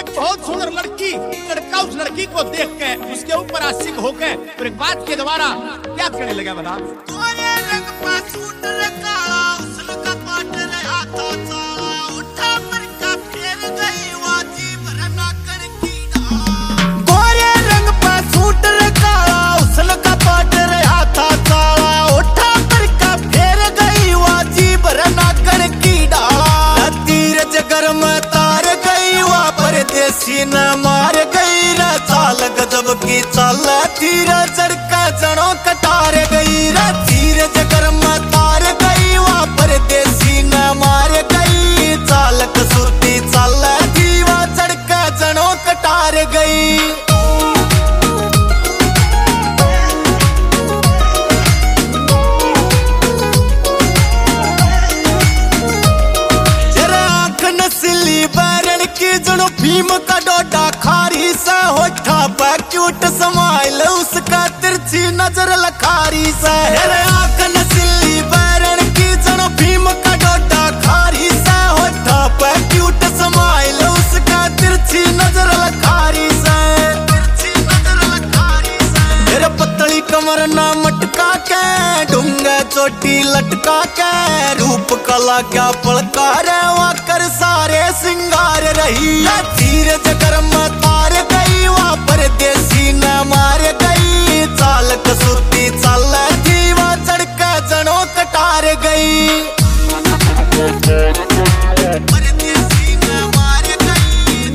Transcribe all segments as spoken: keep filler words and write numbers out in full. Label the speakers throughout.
Speaker 1: एक बहुत सुंदर लड़की, लड़का उस लड़की को देख के उसके ऊपर आशिक होके फिर एक बात के द्वारा क्या करने लगा बता।
Speaker 2: न मार गई रे चाल गजब की चाल तीर चढ़का जनो कटार गई रे तीर जगर में तार गई वहाँ परदेसी न मार गई चाल कसूरती चाल दीवा चढ़का जनो कटार गई। जनो भीम का डोडा खारी सा होठा पे क्यूट स्माइल उसका तिरछी नजर लखारी सा हेरे आंख नसीली बैरन की जनो भीम का डोडा खारी सा होठा पे क्यूट स्माइल उसका तिरछी नजर लखारी सा तिरछी नजर लखारी सा मेरे पतली कमर ना मटका के डूंगे चोटी लटका के रूप कला क्या पलका रे कर सारे सिंगार रही तीर जगर में तार गई वहाँ परदेसी न मार गई चाल कसूती चाल दीवा चढ़का जनो कटार गई। परदेसी न मार गई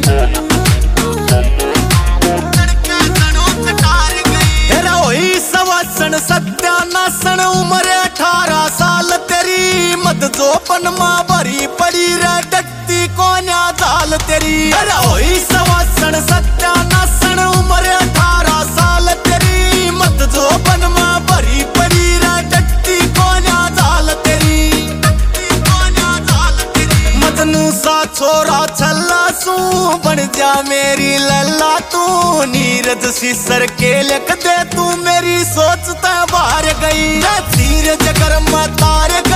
Speaker 2: चढ़का जनो कटार गई। तेरा वही सवासन सत्यानासन उम्र अठारह साल तेरी मत जोपन माँ भरी पड़ी रे डकती कोन्या दाल तेरी होई सवासन सत्यानासन उम्र अठारह साल तेरी मत जोपन माँ भरी पड़ी रे डकती कोन्या दाल तेरी कोन्या दाल तेरी मजनू सा छोरा छल्ला सू बन जा मेरी लल्ला तू नीरज सी सर के लिख दे तू मेरी सोच ते बाहर गई तीर जगर में तार